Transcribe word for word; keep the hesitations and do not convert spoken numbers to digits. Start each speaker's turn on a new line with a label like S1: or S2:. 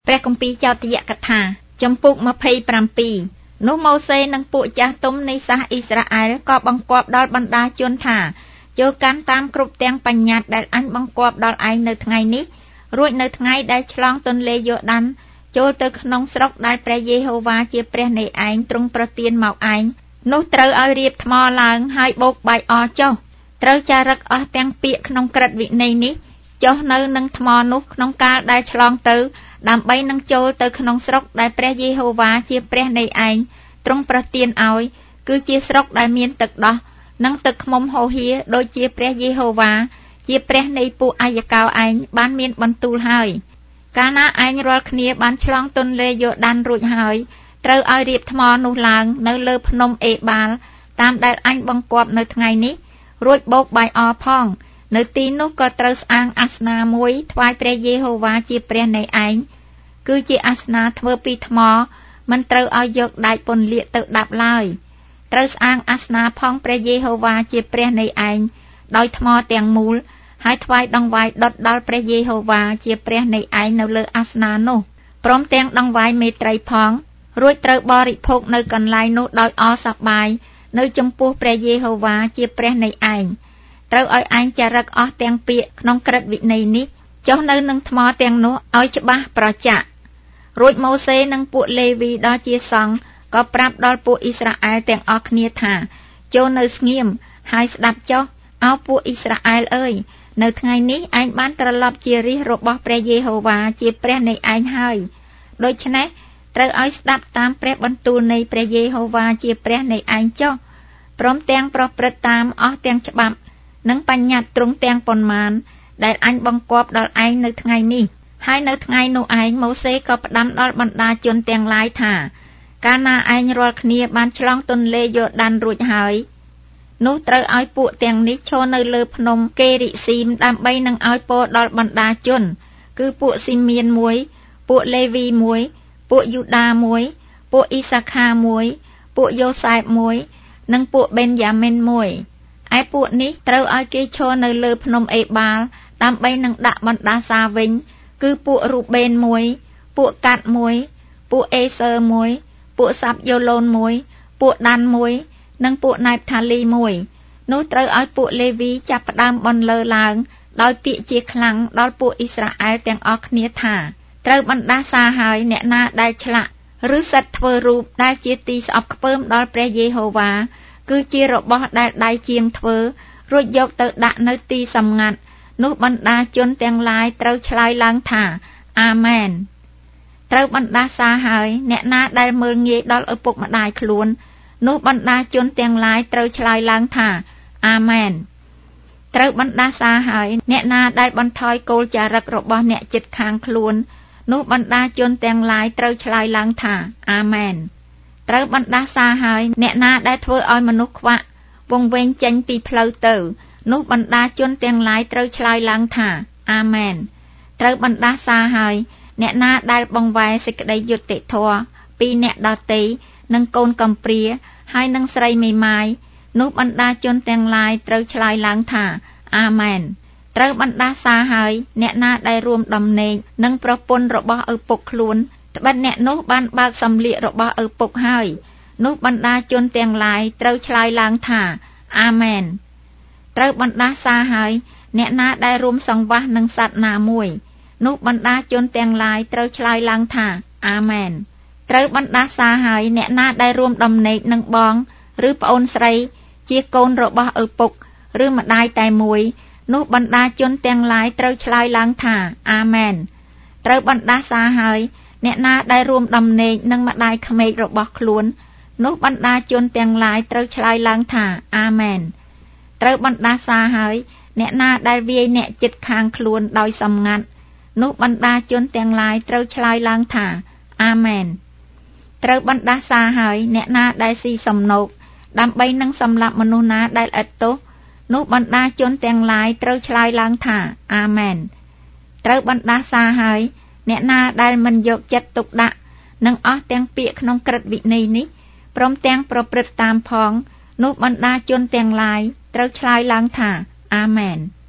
S1: ព្រះគម្ពីរចោទយកថាចំពុកยี่สิบเจ็ดនោះម៉ូសេនិងពួកចាស់ទុំនៃសាសអ៊ីស្រាអែលក៏បង្គាប់ដល់បណ្ដាជនថាចូលកាន់តាមគ្រប់ទាំងបញ្ញត្តិដែលអញបង្គាប់ដល់ឯងនៅថ្ងៃនេះរួចនៅថ្ងៃដែលឆ្លងទន្លេយ៉ូដានចូលទៅក្នុងស្រុកដែលព្រះយេហូវ៉ាជាព្រះនៃឯងទ្រង់ប្រទានមកឯងនោះត្រូវឲ្យរៀបថ្មឡើងហើយបូកបាយអចុះត្រូវចារឹកអស់ទាំងពាក្យក្នុងក្រឹត្យវិន័យនេះចុះនៅនឹងថ្មនោះក្នុងកាលដែលឆ្លងទៅដើម្បីនឹងចូលទៅក្នុងស្រុកដែលព្រះយេហូវ៉ាជាព្រះនៃឯងទ្រង់ប្រទានឲ្យគឺជាស្រុកដែលមានទឹកដោះនិងទឹកឃ្មុំហូរហៀដូចជាព្រះយេហូវ៉ាជាព្រះនៃពួកអាយកោឯងបានមានបន្ទូលហើយកាលណាឯងរាល់គ្នាបានឆ្លងទន្លេយ៉ូដានរួចហើយត្រូវឲ្យរៀបថ្មនោះឡើងនៅលើភ្នំអេបាល់តាមដែលអញបង្គាប់នៅថ្ងៃនេះរួចបោកបាយអផងនៅទីនោះក៏ត្រូវស្អាងអាសនាមួយថ្វាយព្រះយេហូវ៉ាជាព្រះនៃឯងគឺជាអាសនាធ្វើពីថ្មមិនត្រូវឲ្យយកដែកពន្លាកទៅដាប់ឡើយត្រូវស្អាងអាសនាផងព្រះយេហូវ៉ាជាព្រះនៃឯងដោយថ្មទាំងមូលហើយថ្វាយដង្វាយដុតដល់ព្រះយេហូវ៉ាជាព្រះនៃឯងនៅលើអាសនានោះព្រមទាំងដង្វាយមេត្រីផងរួចត្រូវបរិភោគនៅកន្លែងនោះដោយអសប្បាយនៅចំពោះព្រះយេហូវ៉ាជាព្រះនៃឯងត្រូវឲ្យឯងចារឹកអស់ទាំងពាក្យក្នុងក្រឹត្យវិន័យនេះចុះនៅនឹងថ្មទាំងនោះឲ្យច្បាស់ប្រចាក់រួចម៉ូសេនិងពួកលេវីដ៏ជាសង្ឃក៏ប្រាប់ដល់ពួកអ៊ីស្រាអែលទាំងអស់គ្នាថាចូលនៅស្ងៀមហើយស្ដាប់ចុះអោពួកអ៊ីស្រាអែលអើយនៅថ្ងៃនេះឯងបានត្រឡប់ជារាជរបស់ព្រះយេហូវ៉ាជាព្រះនៃឯងហើយដូច្នេះត្រូវឲ្យស្ដាប់តាមព្រះបន្ទូលនៃព្រះយេហូវ៉ាជាព្រះនៃឯងចុះព្រមទាំងប្រព្រឹត្តតាមអស់ទាំងច្បាប់និងបញ្ញត្តិទ្រង់ទាំងប៉ុន្មានដែលអញបង្គាប់ដល់ឯងនៅថ្ងៃនេះហើយនៅថ្ងៃនោះឯងម៉ូសេក៏ផ្ដាំដល់បណ្ដាជនទាំងឡាយថាកាលណាឯងរាល់គ្នាបានឆ្លងទន្លេយ៉ូដានរួចហើយនោះត្រូវឲ្យពួកទាំងនេះឈរនៅលើភ្នំកេរិស៊ីមដើម្បីនឹងឲ្យពរដល់បណ្ដាជនគឺពួកស៊ីមៀនមួយពួកលេវីមួយពួកយូដាមួយពួកអ៊ីសាខាមួយពួកយ៉ូសែបមួយនិងពួកបេនយ៉ាមីនមួយឯពួកនេះត្រូវឲ្យគេឈរនៅលើភ្នំអេបាល់ដើម្បីនឹងដាក់បណ្ដាសាវិញគឺពួករូបេនមួយពួកកាត់មួយពួកអេសឺមួយពួកសាប់យ៉ូឡូនមួយពួកដានមួយនិងពួកណែបថាលីមួយនោះត្រូវឲ្យពួកលេវីចាប់ផ្ដើមបន្លឺឡើងដោយពាក្យជាខ្លាំងដល់ពួកអ៊ីស្រាអែលទាំងអស់គ្នាថាត្រូវបណ្ដាសាហើយអ្នកណាដែលឆ្លាក់ឬសិតធ្វើរូបដែលជាទីស្អប់ខ្ពើមដល់ព្រះយេហូវ៉ាគឺជារបស់ដែលដៃជាងធ្វើរួចយកទៅដាក់នៅទីសម្ងាត់នោះបណ្ដាជនទាំងឡាយត្រូវឆ្លើយឡើងថាអាមែនត្រូវបណ្ដាសាហើយអ្នកណាដែលមើលងាយដល់ឪពុកម្ដាយខ្លួននោះបណ្ដាជនទាំងឡាយត្រូវឆ្លើយឡើងថាអាមែនត្រូវបណ្ដាសាហើយអ្នកណាដែលបន្ថយគោលចារឹករបស់អ្នកជិតខាងខ្លួននោះបណ្ដាជនទាំងឡាយត្រូវឆ្លើយឡើងថាអាមែនត្រូវបណ្ដាសាហើយអ្នកណាដែលធ្វើឲ្យមនុស្សខ្វាក់វង្វេងចេញពីផ្លូវទៅនោះបណ្ដាជនទាំងឡាយត្រូវឆ្លើយឡើងថាអាមែនត្រូវបណ្ដាសាហើយអ្នកណាដែលបង្វែរសេចក្តីយុត្តិធម៌ពីអ្នកដទៃនិងកូនកំព្រាហើយនិងស្រីមេម៉ាយនោះបណ្ដាជនទាំងឡាយត្រូវឆ្លើយឡើងថាអាមែនត្រូវបណ្ដាសាហើយអ្នកណាដែលរួមដំណេកនឹងប្រពន្ធរបស់ឪពុកខ្លួនត្បិតអ្នកនោះបានបើកសម្លៀករបស់ឪពុកហើយនោះបណ្ដាជនទាំងឡាយត្រូវឆ្លើយឡើងថាអាមែនត្រូវបណ្ដាសាហើយអ្នកណាដែលរួមសង្វាស់នឹងសត្វណាមួយនោះបណ្ដាជនទាំងឡាយត្រូវឆ្លើយឡើងថាអាមែនត្រូវបណ្ដាសាហើយអ្នកណាដែលរួមដំណេកនឹងបងឬប្អូនស្រីជាកូនរបស់ឪពុកឬម្ដាយតែមួយនោះបណ្ដាជនទាំងឡាយត្រូវឆ្លើយឡើងថាអាមែនត្រូវបណ្ដាសាហើយអ្នកណាដែលរួមដំណេកនឹងម្ដាយក្មេករបស់ខ្លួននោះបណ្ដាជនទាំងឡាយត្រូវឆ្លើយឡើងថាអាមែនត្រូវបណ្ដាសាហើយអ្នកណាដែលវាយអ្នកជិតខាងខ្លួនដោយសម្ងាត់នោះបណ្ដាជនទាំងឡាយត្រូវឆ្លើយឡើងថាអាមែនត្រូវបណ្ដាសាហើយអ្នកណាដែលស៊ីសំណូកដើម្បីនឹងសម្លាប់មនុស្សណាដែលឥតទោសនោះបណ្ដាជនទាំងឡាយត្រូវឆ្លើយឡើងថាអាមែនត្រូវបណ្ដាសាហើយអ្នកណាដែលមិនយកចិត្តទុកដាក់នឹងអស់ទាំងពាក្យក្នុងក្រឹត្យវិន័យនេះព្រមទាំងប្រព្រឹត្តតាមផងនោះបណ្ដាជនទាំងឡាយត្រូវឆ្លើយឡើងថាអាមែន